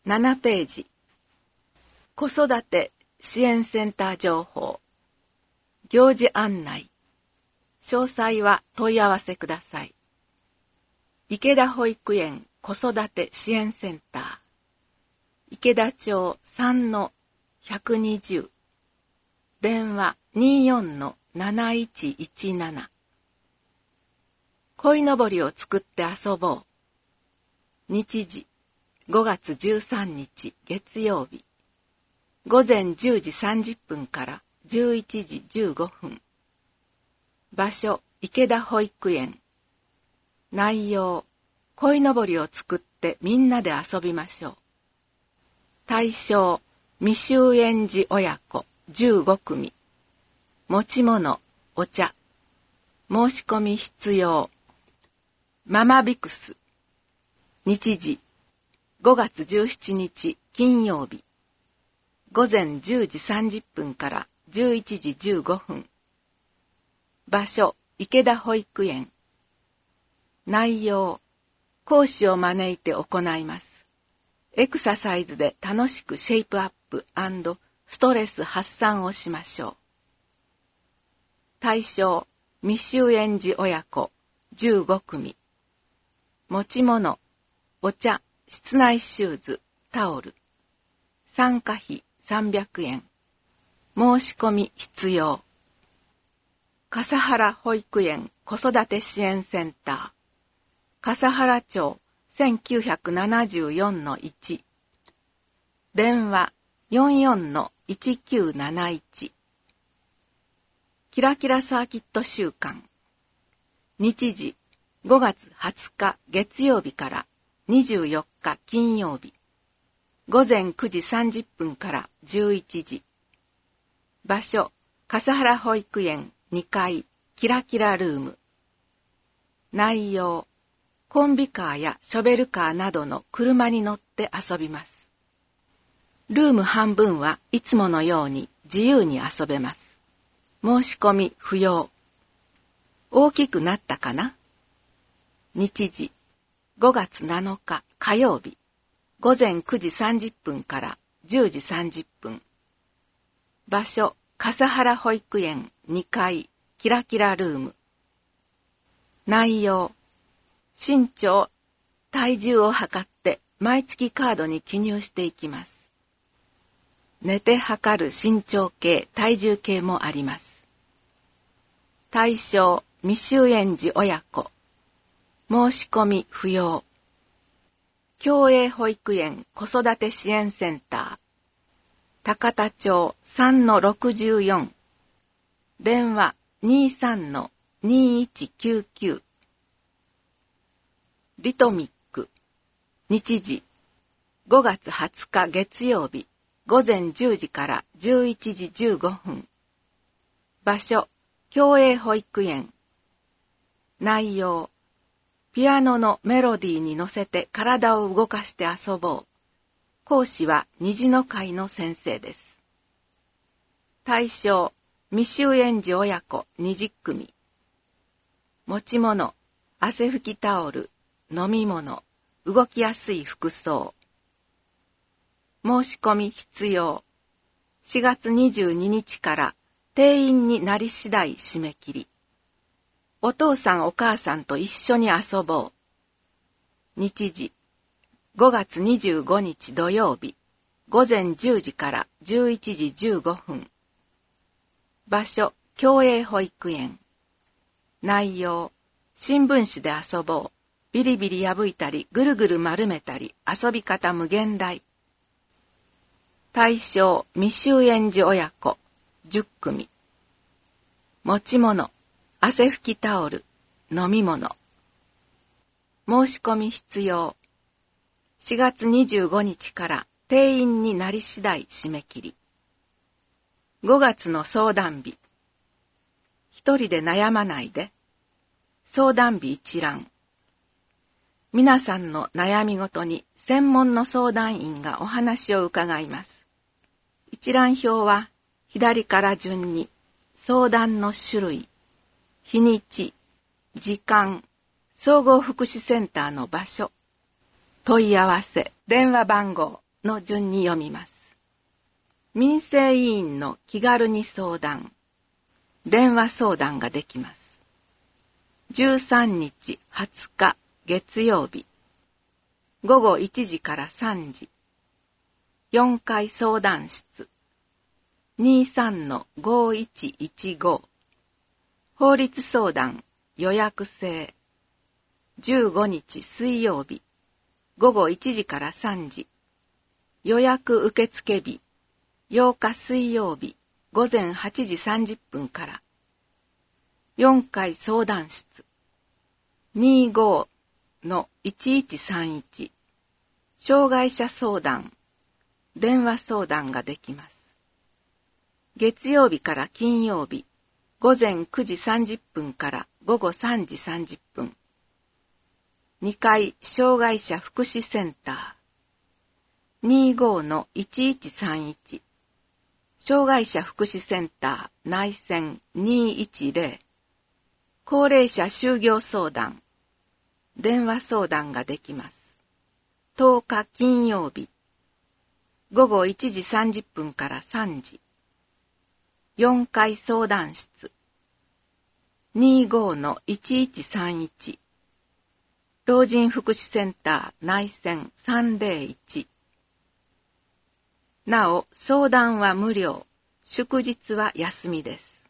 7ページ。子育て支援センター情報。行事案内。詳細は問い合わせください。池田保育園子育て支援センター。池田町 3-120。電話 24-7117。鯉のぼりを作って遊ぼう。日時5月13日月曜日。午前10時30分から11時15分。場所、池田保育園。内容、鯉のぼりを作ってみんなで遊びましょう。対象、未就園児親子15組。持ち物、お茶。申し込み必要。ママビクス。日時、5月17日金曜日。午前10時30分から11時15分。場所、池田保育園。内容、講師を招いて行います。エクササイズで楽しくシェイプアップ&ストレス発散をしましょう。対象、未就園児親子15組。持ち物、お茶、室内シューズ、タオル。参加費300円。申し込み必要。笠原保育園子育て支援センター。笠原町 1974-1。電話 44-1971。キラキラサーキット週間。日時5月20日月曜日から24日金曜日。午前9時30分から11時。場所、笠原保育園2階キラキラルーム。内容、コンビカーやショベルカーなどの車に乗って遊びます。ルーム半分はいつものように自由に遊べます。申し込み不要。大きくなったかな？日時、5月7日火曜日。午前9時30分から10時30分。場所、笠原保育園2階キラキラルーム。内容、身長、体重を測って毎月カードに記入していきます。寝て測る身長計、体重計もあります。対象、未就園児親子。申し込み不要。共栄保育園子育て支援センター。高田町 3-64。電話 23-2199。リトミック。日時5月20日月曜日。午前10時から11時15分。場所、共栄保育園。内容、ピアノのメロディーに乗せて体を動かして遊ぼう。講師は虹の会の先生です。対象、未就園児親子20組。持ち物、汗拭きタオル、飲み物、動きやすい服装。申し込み必要。4月22日から定員になり次第締め切り。お父さんお母さんと一緒に遊ぼう。日時、5月25日土曜日、午前10時から11時15分。場所、共栄保育園。内容、新聞紙で遊ぼう。ビリビリ破いたり、ぐるぐる丸めたり、遊び方無限大。対象、未就園児親子、10組。持ち物、汗拭きタオル、飲み物。申し込み必要。4月25日から定員になり次第締め切り。5月の相談日。一人で悩まないで。相談日一覧。皆さんの悩みごとに専門の相談員がお話を伺います。一覧表は左から順に相談の種類、日にち、時間、総合福祉センターの場所、問い合わせ、電話番号、 の順に読みます。民生委員の気軽に相談、電話相談ができます。13日20日月曜日、午後1時から3時、4階相談室、23-5115、法律相談予約制、15日水曜日、午後1時から3時、予約受付日、8日水曜日、午前8時30分から、4階相談室、25-1131、障害者相談、電話相談ができます。月曜日から金曜日、午前9時30分から午後3時30分。2階障害者福祉センター、25-1131、障害者福祉センター内線210、高齢者就業相談、電話相談ができます。10日金曜日、午後1時30分から3時、4階相談室、25-1131、老人福祉センター内線301。なお、相談は無料、祝日は休みです。